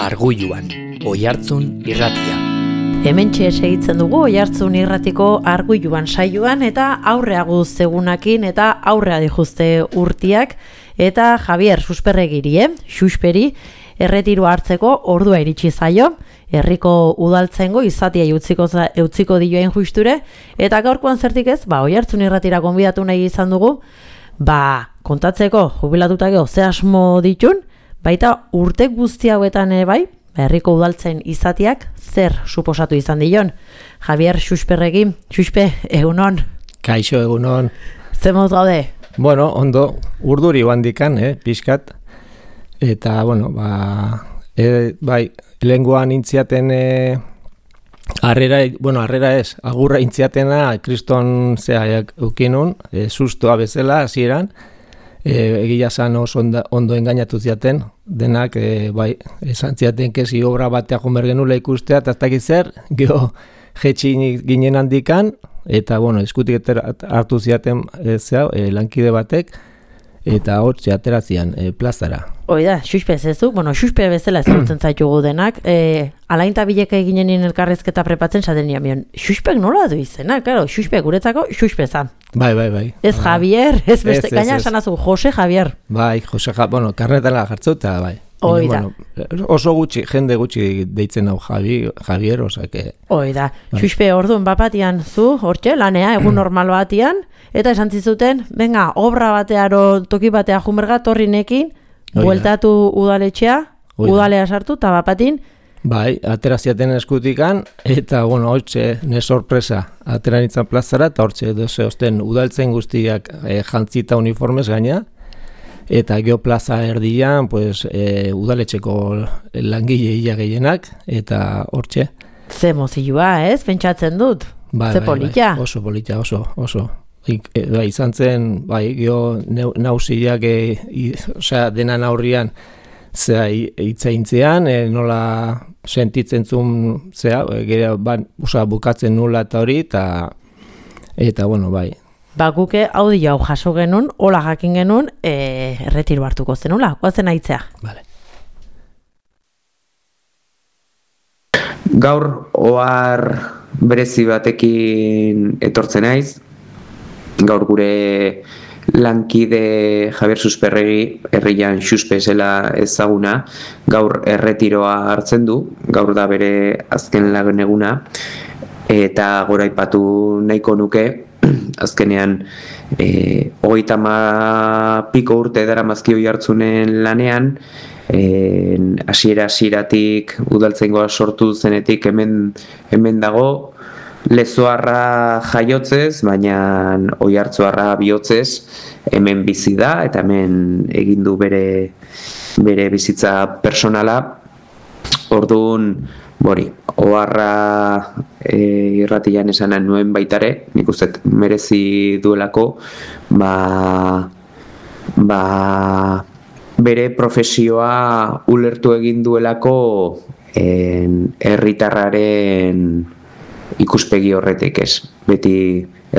Arguluan, Oihartzun irratia. Hementxe segitzen dugu Oihartzun irratiko Arguluan saioan eta aurreaguz egunakin eta aurrea dijuzte urtiak eta Javier Susperregiri, Xusperi erretiro hartzeko ordua iritsi zaio. Herriko udaltzengo izatia utziko dioen justure eta gaurkoan zertik ez, Oihartzun irratira gonbidatu nahi izan dugu, kontatzeko jubilatutako ze asmo ditun, baita urte guzti hauetan bai, herriko udaltzen izatiak zer suposatu izan dion. Javier Susperregi, Suspe, egunon. Kaixo, egunon. Zemoz gaude? Bueno, ondo, urduri bandikan, pixkat. Eta, lenguan intziaten harrera ez, agurra intziatena kriston zeaiak eukinun, sustoa bezala hasieran, egia zan oso ondo engainatu ziaten, denak, esan ziaten kesi obra batea jomer genula ikustea, eta ez dakit zer, geho jetxi ginen handikan, eta, eskutik hartu ziaten lankide batek, eta hortze aterazian plazara. Oida, Xuspe zezu, Xuspe bezala ezagutzen zaitugu denak, alainta bileka eginen elkarrezketa prepatzen zaten niamion, Xuspek nola du izena, claro, Xuspe guretzako Xuspe za. Bai. Ez Javier, ez beste, gaina sanazu, Jose Javier. Bai, Jose Javier, karnetala jartzu eta bai. Oida. Oso gutxi, jende gutxi deitzen hau Javier, osake. Oida, Xuspe orduan bapatian zu, hortxe, lanea, egun normal batian, eta esan zizuten, venga, obra batearo, toki batea jumerga, torrinekin, bueltatu udaletxea, udalea sartu, eta bapatin. Bai, ateraziaten eskutikan, eta, hortxe, ne sorpresa, ateranitzan plazara, eta hortxe, osten udaltzen guztiak jantzita uniformez gaina, eta geo plaza erdian, udaletxeko langile ia gehienak, eta hortxe. Ze mozilua, ez? Pentsatzen dut? Ze polita? Oso polita, oso. Izan zen, geo nausiak, dena naurrian, itzaintzean, nola sentitzen zuen, bukatzen nula eta hori, eta bai. Guke audio hau jaso genuen, hola jakin genuen, erretiro hartuko zenula, guazen aitzea. Vale. Gaur ohar berezi batekin etortzen naiz. Gaur gure lankide Javier Susperregi, herrian Xuspe zela ezaguna, gaur erretiroa hartzen du, gaur da bere azken lagen eguna, eta gora aipatu nahiko nuke, azkenean 30 piko urte daramazki Oihartzunen lanean, hasieratik udaltzaingoa sortu zenetik hemen dago, Lezoarra jaiotzez, baina Oihartzuarra bihotzez, hemen bizi da eta hemen egin du bere bizitza personala. Orduan, oharra irratian esanan nuen baitare, nik uste merezi duelako, bere profesioa ulertu egin duelako herritarraren ikuspegi horretik ez. Beti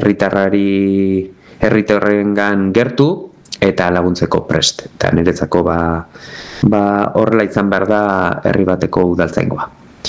herritarrengan gertu eta laguntzeko prest. Eta niretzako horrela izan behar da herri bateko udaltzaingoa.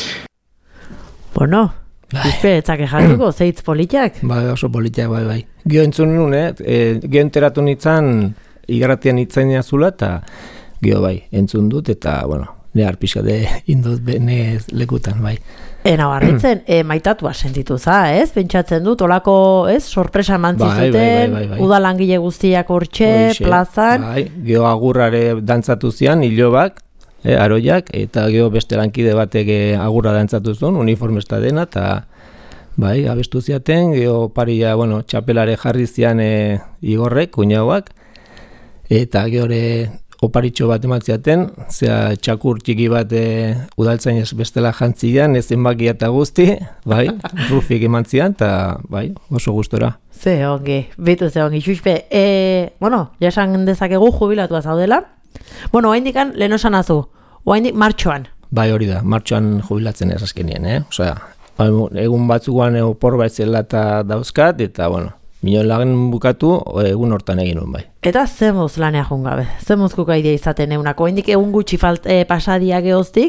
Xuspe, etzake jatuko, zeitz politiak? Oso politiak, bai. Gio entzun nuen, gio enteratu nintzen, igarratian itzaina zula, eta gio entzun dut, eta, ne harpixade indut bene lekutan, bai. Nabarritzen, maitatua sentitu za, ez? Pentsatzen dut, olako, ez? Sorpresa mantzizuten, udalangile guztiak hortxe, plazan. Geo agurrare dantzatu zian, hilobak, aroiak, eta geo beste lankide batek agurra dantzatu zuen, uniformesta dena, eta abestu ziaten, geo paria, txapelare jarri zian igorrek, kuñauak, eta geore oparitxo bat ematziaten, zea txakur txiki bat udaltzainez bestela jantzian, ez zenbakia eta guzti, rufik emantzian, eta oso gustora. Ze ongi, Xuspe. Jasan dezakegu jubilatua zaudela. Oaindikan lehen osan azu, oaindik martxoan. Hori da, martxoan jubilatzen ez azkenien, egun batzuan opor baitzela eta dauzkat, eta Mino lagen bukatu, egun hortan egin hon bai. Eta zemuz lanea jungabe, zemuz kuka idea izaten eunako, hendik egun gutxi pasadia gehoztik,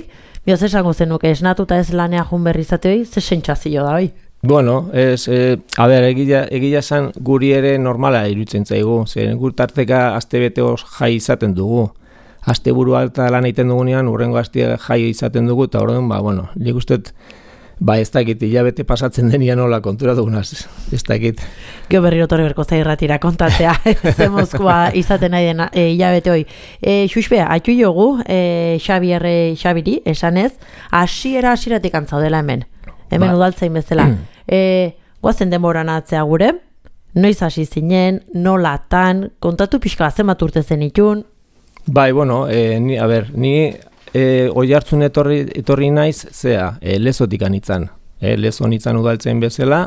Mioz esango zenuke, esnatuta ez lanea jun berri izatei, ze sentsazio da, oi? Bueno, a ber, egia esan guri ere normala iruditzen zaigu, zer gurtarteka astebeteo jai izaten dugu. Asteburu alta lan egiten dugunean, urrengo astea jai izaten dugu, eta orduan, bueno, nik usteet, ez dakit, hilabete pasatzen denian nola kontura dugunaz, ez dakit. Gio berriro torri berko zairratira kontatzea, zemozkoa izaten nahi den hilabete hoi. Xuxbea, haitu jogu, Xabiri, esanez, hasieratik antzaudela hemen udaltzain bezala. Guazen demoran atzea gure, noiz hasi zinen, nolatan, kontatu pixka zenbat urte zen itun? Bai, bueno, ni Oiartzun etorri naiz, Lezotik anitzan. Lezon itzan udaltzen bezala,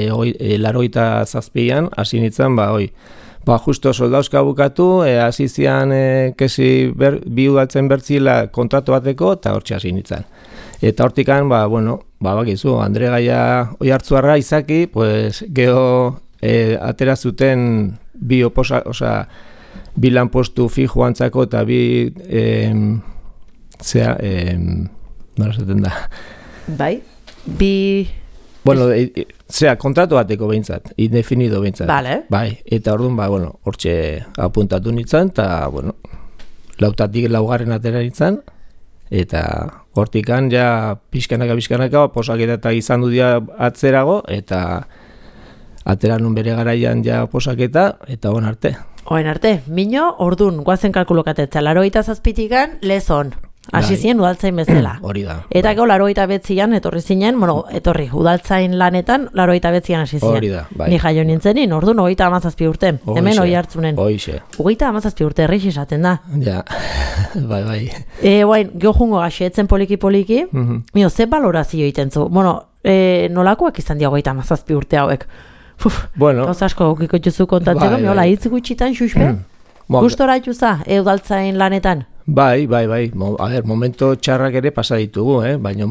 87an hasi nitzan, justo soldauzka bukatu, hasi zian bi udaltzen bertzila kontratu bateko, eta hortxe hasi nitzan. Eta hortikan, bakizu, Andre Gaia Oiartzuarra izaki, geho atera zuten bi lanpostu fijo antzako eta bi nola esaten da? Bai, bi... Bueno, kontratu bateko behintzat, indefinido behintzat. Vale. Bai, eta orduan, hortxe apuntatu nintzen, eta, lautatik laugarren atera nintzen, eta hortikan, ja, pixkanaka, posaketa eta izan du dia atzerago, eta atera nun bere garaian ja posaketa, eta on arte. Oen arte, mino, ordun, guazen kalkulokatetza, 87tikan, Lezon. Hasi zien udaltzain bezala. Hori da. Eta gero 89an etorri zinen, udaltzain lanetan 89an hasi zien. Hori da, bai. Ni jaio nintzenin, ordun 37 urte. Hemen Oiartzunen. Hoixe. 37 urte errix esaten da. Ja. Bai. Guain, geho jungo gaxeetzen poliki. Mio, ze balorazio egiten zu? Nolakoak izan diago 37 urte hauek? Bueno. Gauz asko okiko juzu kontatzeko, miola, hitz gutxitan, Xuxbe? Gustora juza, udaltzain lanetan? Bai. Momento txarrak ere pasa ditugu, baina,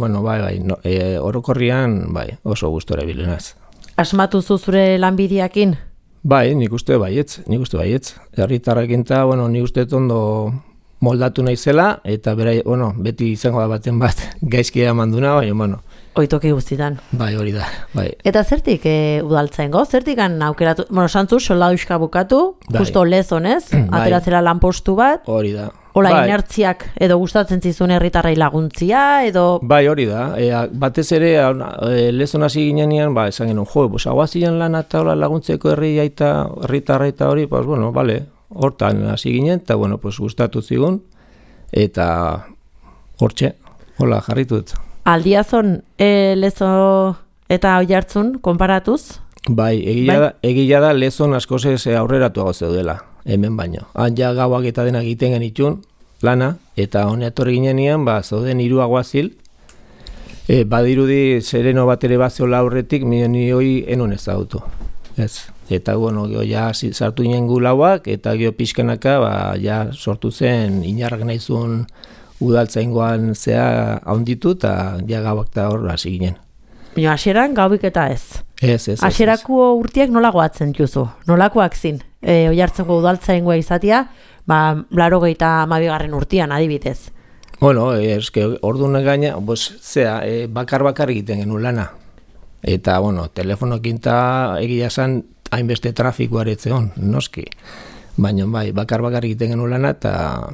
orokorrian, oso gustora bilenaz. Asmatu zu zure lanbideakin? Bai, nik uste baietz. Herritarrekin eta, nik uste ondo moldatu naizela, eta beti izango da baten bat gaizkia manduna, baina, Oitoki guztitan. Bai, hori da, bai. Eta zertik udaltzaingo? Zertik aukeratu? Santzu, soldaduzka bukatu, justo Lezonez, ateratzera lanpostu bat. Hori da. Ola, inertziak edo gustatzen zizun herritarrei laguntzia, edo... Bai, hori da. Batez ere, Lezon hasi ginean, esan genuen, aguazien lan eta laguntzeko herritarra eta hori, hortan hasi ginen, eta, gustatu zigun, eta hortxe, hola, jarritut. Aldiazon Lezo eta Oiartzun konparatuz? Bai, egia da Lezon askoz aurreratuago zeudela, hemen baino. Han ja gauak eta denak egiten genitun lana, eta honeatorri ginean, zauden 3 aguazil, badirudi sereno bat ere bazeola aurretik, ni hoi enon ezagutu. Ez. Eta, ja sartu ginen gu lauak, eta gero pixkanaka, ja sortu zen, inarrak nahizun udaltzaingoan zea haunditu eta ja gauak eta hor hasi ginen. Hasieran gaubik eta ez. Ez. Hasierako urtiak nola goatzen juzu? Nolakoak zin? Oiartzungo udaltzaingoa izatea, 82. urtian adibidez. Orduan gaina, bakar egiten genuen lana. Eta, telefonokin eta egia esan hainbeste trafikoa eretzeon, noski. Baina, bakar egiten genuen lana, eta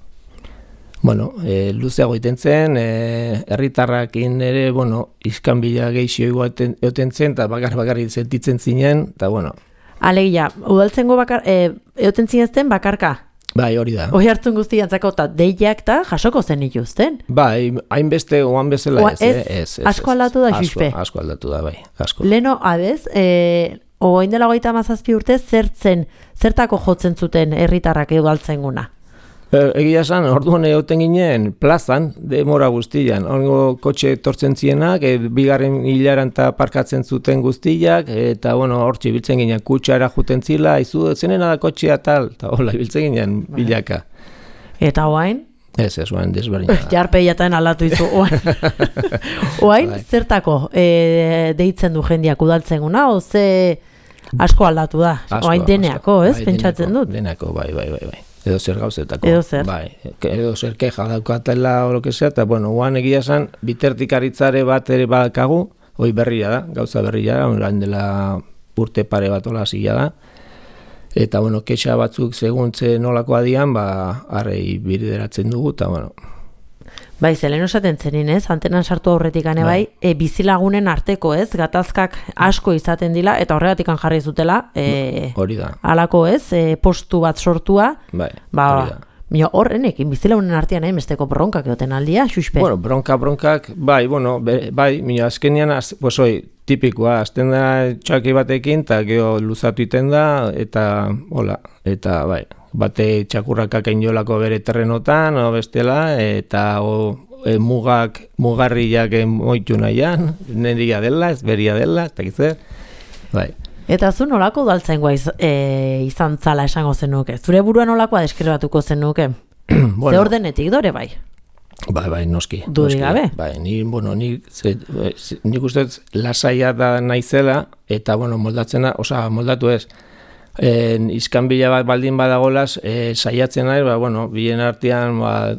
luzeago iten zen, herritarrakin ere, iskanbila geixio egoten zen, eta bakar sentitzen zinen, eta Alegia, udaltzengo egoten zinezten bakarka? Bai, hori da. Oiartzun guztiantzako eta deiak eta jasoko zen ituzten? Bai, hainbeste oan bezala ez. Asko aldatu da, Xuxpe? Asko aldatu da, bai, asko. Leno, adez, oain dela 37 urte, zertako jotzen zuten herritarrak udaltzenguna? Egia esan, orduan egoten ginen plazan, demora guztian. Ongo kotxe etortzen zienak, bigarren hilaran eta parkatzen zuten guztiak, eta hortxe biltzen ginen kutsara juten zila, zenena da kotxea tal, eta hola, biltzen ginen bilaka. Eta oain? Ez, oain desberdina da. Jarpeiatan aldatu izu, oain. Oain, zertako deitzen du jendiak udaltzenguna, oze asko aldatu da? Oain deneako, ez? Pentsatzen dut? Deneako, bai. Edo zer gauzetako. Edo zer. Bai, edo zer keja daukatela o lo que sea, eta bueno, guan egia esan, bitertik aritzare bat ere badakagu, hoi berria da, gauza berria da, orain dela urte pare bat hola hasia da. Eta bueno, kexa batzuk seguntze nolakoa dian, arrei bideratzen dugu, eta bueno. Bai, zelen osaten zenin, ez? Antenan sartu aurretik gane bai, bizilagunen arteko, ez? Gatazkak asko izaten dila, eta horregatik jarri zutela, hori da. Halako, ez? Postu bat sortua. Bai, hori da. Horrenekin, bizilagunen artean besteko bronkak egoten aldia, Xuspe? Bueno, bronkak, bai, azkenian, pues hoi, tipikoa, azten da txaki batekin, eta geho luzatu iten da, eta, hola, eta, bai, bate txakurrakak einolako bere terrenotan, o bestela, eta mugarriak moitu nahian, neria dela, ez beria dela, eta gizzer, bai. Eta zu nolako udaltzaingoa izan zala esango zenuke? Zure buruan nolakoa deskribatuko zenuke? Bueno, ze ordenetik dore bai? Bai, noski. Dudik gabe? Bai, nik uste lasaia da naizela, eta, bueno, moldatu ez. Iskanbila bat baldin badagolaz, saiatzen nahi, bien artean,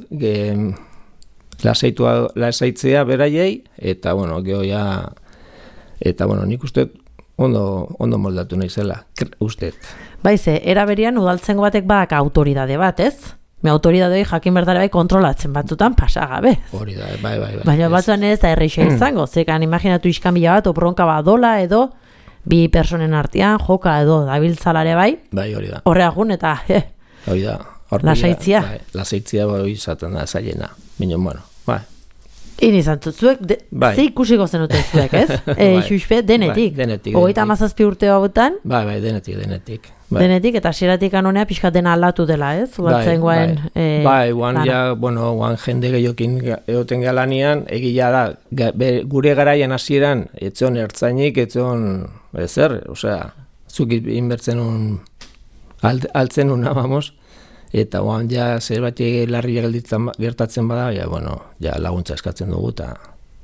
lasaitzea beraiei, eta, geho ja, eta, nik uste ondo moldatu naizela, uste. Baize, era berian udaltzengo batek bak autoridade bat, ez? Autoridadei jakin berdare bai kontrolatzen batzutan pasagabe. Hori da, bai. Baina batzuan ez da erreixa izango, zekan imaginatu iskanbila bat, opronka badola edo, bi personen artean, joka edo dabiltzalare bai. Bai, hori da. Horreagun eta, hori da. Lasaitzia. Bai, lasaitzia hori izaten da zailena. Minon, bueno, bai. Izan zuek, ze ikusiko zenuten zuek, ez? Xuspe, denetik. Denetik. 37 urte hauetan. Bai, denetik. Denetik, eta xeratik anonea pixkat dena aldatu dela, ez? Udaltzaingoen... guan jende gehiokin egoten galanian, egila da, gure garaian hasieran, etzion ertzainik, etzion, ezer, osea, zuk inbertzen altzen una, vamos, eta guan ja zerbait larria gertatzen bada, ja laguntza eskatzen dugu, eta...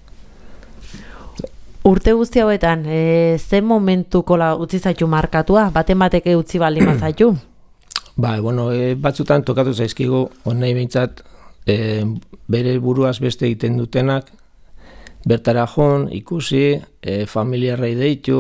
Urte guzti hauetan, ze momentuko utzi zaitu markatua? Baten bateke utzi baldin mazaitu? Batzutan tokatu zaizkigu, nahi behintzat, bere buruaz beste egiten dutenak, bertara joan, ikusi, familiarrei deitu,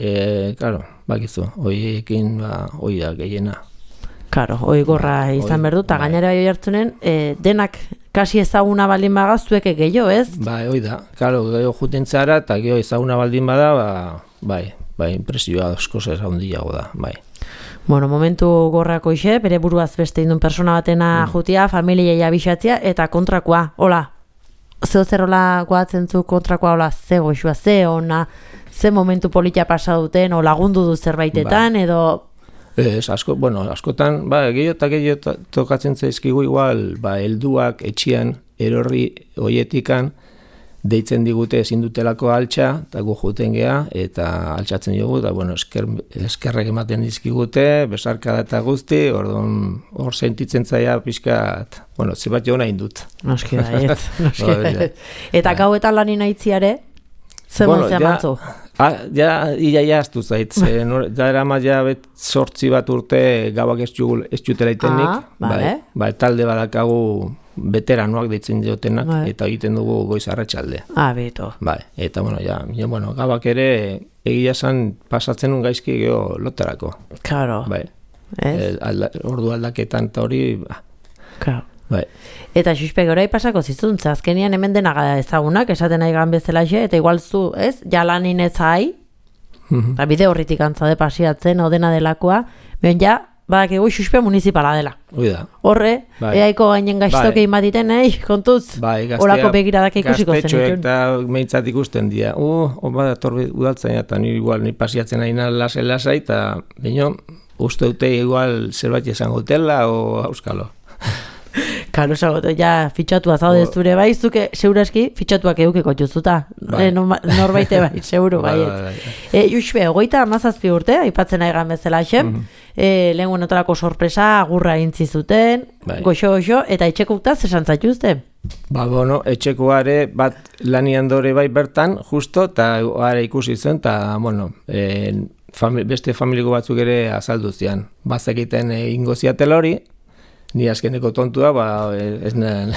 bakizu, hoiekin, hoi da gehiena. Karo, hoi gorra izan berdu, eta gainera bai hartzunen, denak kasi ezaguna baldin baga zueke gehiago, ez? Bai, hoi da, gehiago juten zara, eta gehiago ezaguna baldin bada, impresioa asko zer handiago da, bai. Bueno, momentu gorrako ixe, bere buruaz beste indun persona batena jutia, familia abixatzia, eta kontrakoa, hola, zer hola goatzen zu kontrakoa, hola, ze goxua, ze ona, ze momentu politia pasa duten, o lagundu du zerbaitetan, edo... askotan, gehiago tokatzen zaizkigu igual, helduak etxian, erorri hoietikan, deitzen digute ezin dutelako altxa, eta gu juten geha, eta altxatzen dugu, eta eskerrek ematen dizkigute, besarka eta guzti, hor sentitzen zaia pixkat, zebat jo nahi dut. Noski da, Eta gauetan lanin aitziare, zemontzea mantzu? Ia aztu zaitz, da erama ja 8 bat urte gauak ez jutela itenik, talde badakagu veteranoak deitzen diotenak, eta egiten dugu goiz arratsalde. Beto. Eta gauak ere egia esan pasatzen un gaizki geho lotarako. Claro. Ordu aldaketan eta hori, Claro. Eta Xuspe gorai pasako zizuntza, azkenian hemen denaga ezagunak, esaten nahi gan bezalaxe, eta igual zu, ez, jalanin ez hai, bide horritik antzade pasiatzen, odena delakoa, ben ja, badakigu Xuspe municipala dela. Horre, eaiko gainen gaiztoke imatiten, kontuz, horako begiradak ikusiko zen. Gaztetxoek eta meintzat ikusten dira, torbi udaltzaina, eta ni pasiatzen nahi lasai, eta baino, uste dute igual zerbait esan gotela, o auskalo. Karo, ja, fitxatua zaude zure bai, zuke, seguraski, fitxatuak eukiko juzuta. Norbaite bai, seguru bai. Xuspe, 37 urte, aipatzen nahi gan bezala xe, lehen notarako sorpresa, agurra intzi zuten, goxo, eta etxekutaz esan zaituzte? Etxekoare bat lanian dore bai bertan, justo, eta are ikusi zen, eta, beste familiko batzuk ere azaldu zian. Bazekiten ingo ziatel hori, ni azkeneko tontua, ez nuen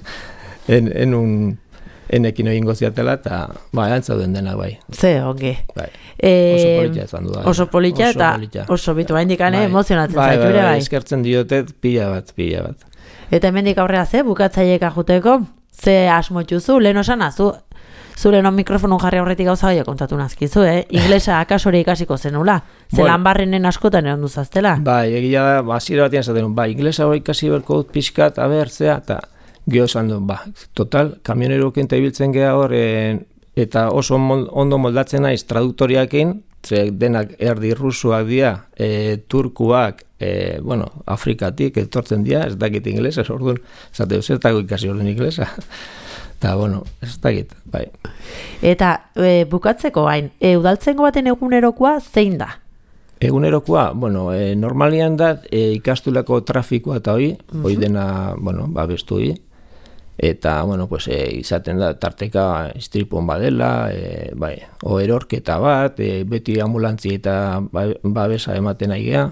enekin egingo ziatela, eta antzauden denak, bai. Ze, ongi. Bai. Oso politia izan du. Oso politia eta oso bitu baindikane emozionatzen zaitu ere, bai. Eskertzen diotet pila bat. Eta hemendik aurrera ze, bukatzaileek ajuteko, ze asmotxuzu, lehen osanazu, zure non mikrofonon jarri aurretik gauza gaia kontatu nazkizu, Inglesa akasore ikasiko zenula, zelan barrenen askotan egon duzaztela. Bai, egia da, hasiera batean zaten, inglesa hori ikasi berko dut pixkat, zea, eta geho esan du, total, kamionerokin eta ibiltzen geha hor, eta oso ondo moldatzen naiz traduktoriakin, denak erdi rusuak dira, turkuak, Afrikatik etortzen dira, ez dakit inglesa, orduan, zate, zertako ikasi horren inglesa. Eta, ez dakit, bai. Eta bukatzeko hain, udaltzengo baten egunerokoa zein da? Egunerokoa, normalian da ikastulako trafikoa eta hoi dena, babestu hoi. Eta, izaten da, tarteka istripun badela, o erorketa bat, beti ambulantzi eta babesa ematen aigea.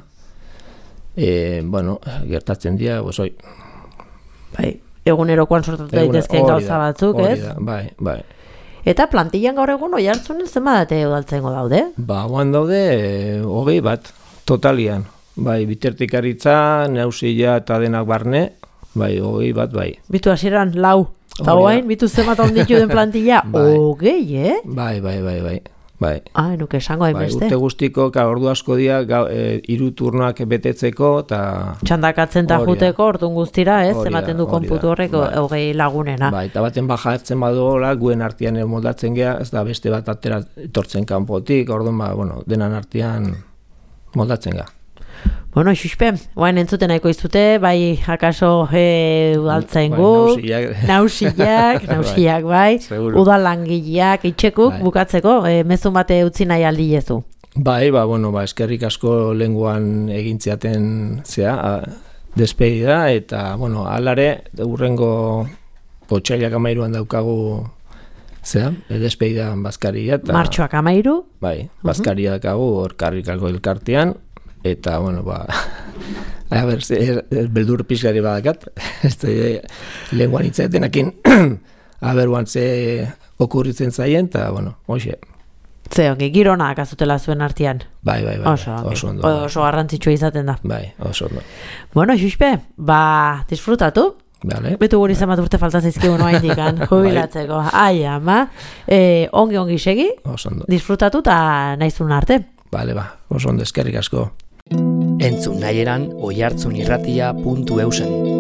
Gertatzen dira, hoi. Bai. Egunerokoan sortatu daitezkeen gauza batzuk, ez? Bai. Eta plantillan gaur egun Oiartzunen zenbat udaltzengo daude? Oan daude 20 bat, totalian. Bai, bitartekaritza, nausila eta denak barne, 20 bat, bai. Bitu hasieran 4. Eta oain, bitu zenbat onditu den plantilla, 20, Bai. Nuke esango hain beste. Urte guztiko, ordu asko dira, 3 turnoak betetzeko, eta... Txandakatzen eta juteko, orduan guztira, ez? Ematen du konputu horreko 20 lagunena. Bai, eta baten bajatzen badola, guen artean moldatzen geha, ez da beste bat atera etortzen kanpotik, orduan, denan artean moldatzen geha. Xuspe, oain entzuten nahiko izute, bai, akaso udaltzen gu, nausiak, bai, udalangileak, itxekuk, bukatzeko, mezun bate utzi nahi aldiezu. Bai, eskerrik asko lenguan egintziaten despedida, eta, alare, urrengo otsailak 13an daukagu, despedida bazkaria. Martxoak 13? Bai, bazkaria daukagu, hor karrikako elkartean, eta, beldur pixkari badakat, lenguan itzaetenakin, aberuan ze okurritzen zaien, eta, hoxe. Ze, girona akazutela zuen artean. Bai, oso ondo. Oso garrantzitsua izaten da. Bai, oso ondo. Xuspe, disfrutatu. Vale. Betu guri zenbat urte falta zaizkigu noa indikan, jubilatzeko. Ai, ama, ongi segi, disfrutatu eta nahizun arte. Bale, oso ondo, eskerrik asko. Entzun nahi eran oiartzunirratia.eusen.